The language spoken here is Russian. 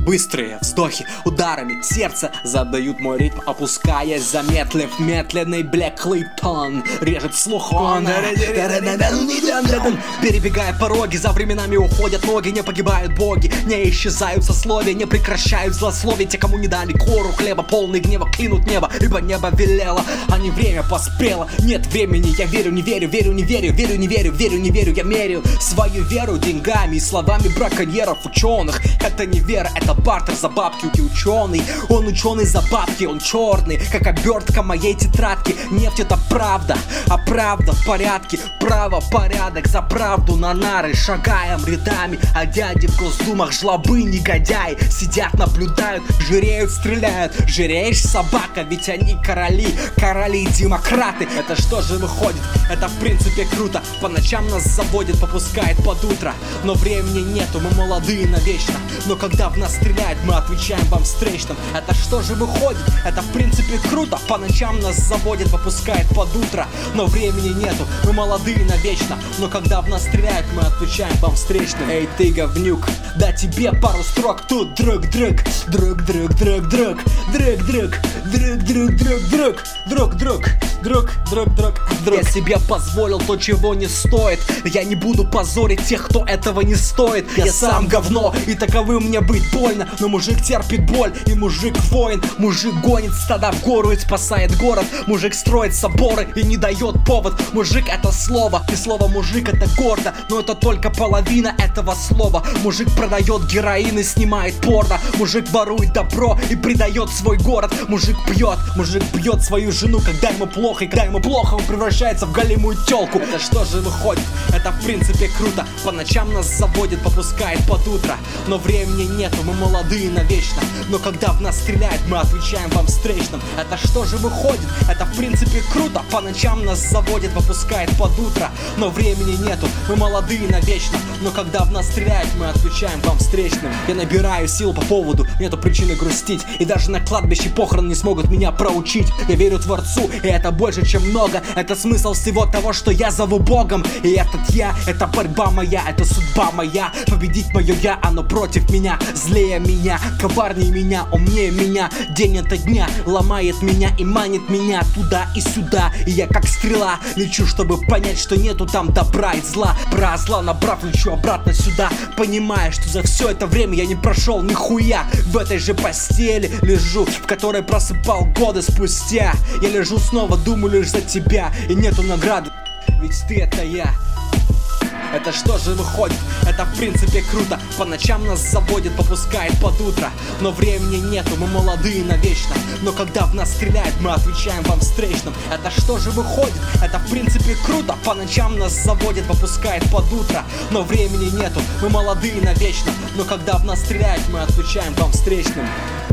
Быстрые вздохи ударами сердца задают мой ритм, опускаясь, замедлив медленный блеклый тон. Режет слух он. Перебегая пороги, за временами уходят ноги. Не погибают боги, не исчезают сословия, не прекращают злословия. Те, кому не дали кору хлеба, полный гнева, клянут небо, ибо небо велело, а не время поспело. Нет времени, я верю, не верю, верю, не верю, верю, не верю, верю, не верю. Я меряю свою веру деньгами и словами браконьеров, ученых. Это не вера, это бартер за бабки. Ученый, он ученый за бабки, он черный, как обертка моей тетрадки. Нефть это правда, а правда в порядке. Право, порядок, за правду на нары шагаем рядами, а дяди в госдумах жлобы, негодяи сидят, наблюдают, жиреют, стреляют. Жиреешь, собака, ведь они короли, короли-демократы. Это что же выходит? Это в принципе круто. По ночам нас заводит, попускает под утро. Но времени нету, мы молодые навечно. Но когда в нас стреляют, мы отвечаем вам встречным. Это что же выходит? Это в принципе круто. По ночам нас заводит, попускает под утро. Но времени нету, мы молодые навечно. Но когда в нас стреляют, мы отвечаем вам встречным. Эй ты, говнюк, да тебе пару строк тут. Друг-друг, друг-друг, друг-друг, друг-друг, друг-друг, друг-друг, друг-друг, друг-друг, друг. Я себе позволил то, чего не стоит. Я не буду позорить тех, кто этого не стоит. Я сам говно, и таковым мне быть больно. Но мужик терпит боль, и мужик воин. Мужик гонит стада в гору и спасает город. Мужик строит соборы и не дает повод. Мужик это слово, и слово мужик это гордо. Но это только половина этого слова. Мужик продает героин и снимает порно. Мужик ворует добро и предает свой город. Мужик бьет свою жену, когда ему плохо. И когда ему плохо, он превращается в голимую тёлку. Это что же выходит? Это в принципе круто. По ночам нас заводит, попускает под утро. Но времени нету, мы молодые навечно. Но когда в нас стреляют, мы отвечаем вам встречным. Это что же выходит? Это в принципе круто. По ночам нас заводит, попускает под утро. Но времени нету, мы молодые навечно. Но когда в нас стреляют, мы отвечаем вам встречным. Я набираю сил по поводу, нету причины грустить. И даже на кладбище похороны не смогут меня проучить. Я верю Творцу, и это больше, чем много. Это смысл всего того, что я зову Богом. И этот я, это борьба моя, это судьба моя. Победить мое я, оно против меня. Злее меня, коварнее меня, умнее меня. День ото дня ломает меня и манит меня туда и сюда. И я как стрела лечу, чтобы понять, что нету там добра и зла. Про зла набрав, лечу обратно сюда, понимая, что за все это время я не прошел нихуя. В этой же постели лежу, в которой просыпал годы спустя. Я лежу снова, думаю лишь за тебя, и нету награды, ведь ты это я. Это что же выходит? Это в принципе круто. По ночам нас заводит, попускает под утро. Но времени нету, мы молодые навечно. Но когда в нас стреляют, мы отвечаем вам встречным. Это что же выходит? Это в принципе круто. По ночам нас заводит, попускает под утро. Но времени нету, мы молодые навечно. Но когда в нас стреляют, мы отвечаем вам встречным.